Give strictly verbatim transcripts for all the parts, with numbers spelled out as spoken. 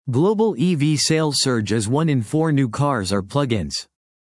Global E V sales surge as one in four new cars are plug-ins.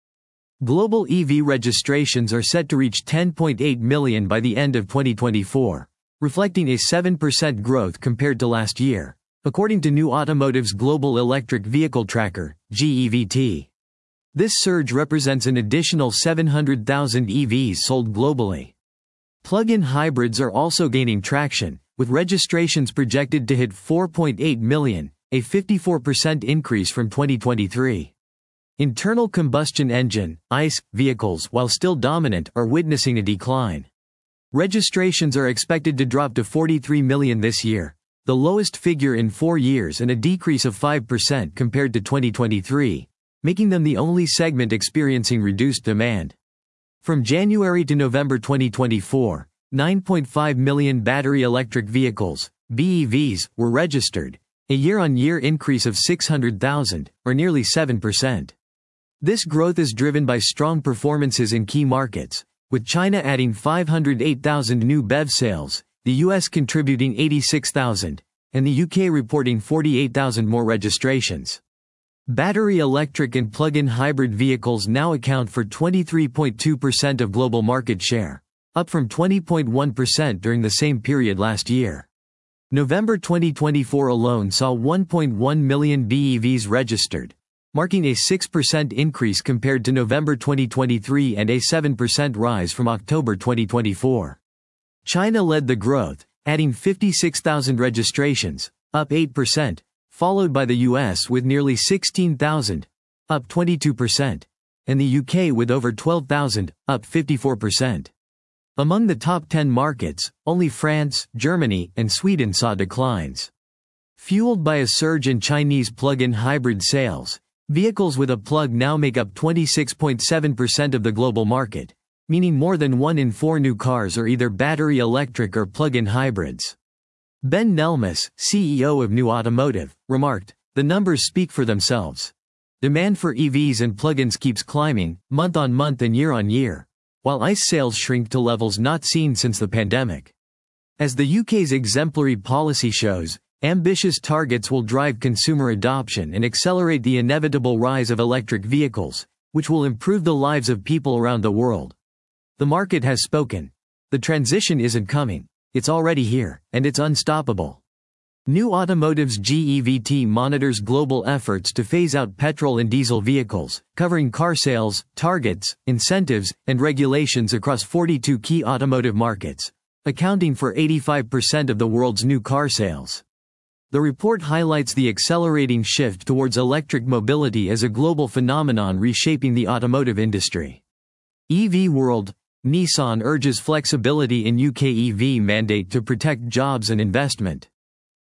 Global E V registrations are set to reach ten point eight million by the end of twenty twenty-four, reflecting a seven percent growth compared to last year, according to New Automotive's Global Electric Vehicle Tracker, G E V T. This surge represents an additional seven hundred thousand E Vs sold globally. Plug-in hybrids are also gaining traction, with registrations projected to hit four point eight million, a fifty-four percent increase from twenty twenty-three. Internal combustion engine, I C E, vehicles, while still dominant, are witnessing a decline. Registrations are expected to drop to forty-three million this year, the lowest figure in four years and a decrease of five percent compared to twenty twenty-three, making them the only segment experiencing reduced demand. From January to November twenty twenty-four, nine point five million battery electric vehicles, B E Vs, were registered, a year-on-year increase of six hundred thousand, or nearly seven percent. This growth is driven by strong performances in key markets, with China adding five hundred eight thousand new B E V sales, the U S contributing eighty-six thousand, and the U K reporting forty-eight thousand more registrations. Battery electric and plug-in hybrid vehicles now account for twenty-three point two percent of global market share, up from twenty point one percent during the same period last year. November twenty twenty-four alone saw one point one million B E Vs registered, marking a six percent increase compared to November twenty twenty-three and a seven percent rise from October twenty twenty-four. China led the growth, adding fifty-six thousand registrations, up eight percent, followed by the U S with nearly sixteen thousand, up twenty-two percent, and the U K with over twelve thousand, up fifty-four percent. Among the top ten markets, only France, Germany, and Sweden saw declines. Fueled by a surge in Chinese plug-in hybrid sales, vehicles with a plug now make up twenty-six point seven percent of the global market, meaning more than one in four new cars are either battery electric or plug-in hybrids. Ben Nelmus, C E O of New Automotive, remarked, "The numbers speak for themselves. Demand for E Vs and plug-ins keeps climbing, month on month and year on year, while I C E sales shrink to levels not seen since the pandemic." As the U K's exemplary policy shows, ambitious targets will drive consumer adoption and accelerate the inevitable rise of electric vehicles, which will improve the lives of people around the world. The market has spoken. The transition isn't coming, it's already here, and it's unstoppable. New Automotive's G E V T monitors global efforts to phase out petrol and diesel vehicles, covering car sales, targets, incentives, and regulations across forty-two key automotive markets, accounting for eighty-five percent of the world's new car sales. The report highlights the accelerating shift towards electric mobility as a global phenomenon reshaping the automotive industry. E V World, Nissan urges flexibility in U K E V mandate to protect jobs and investment.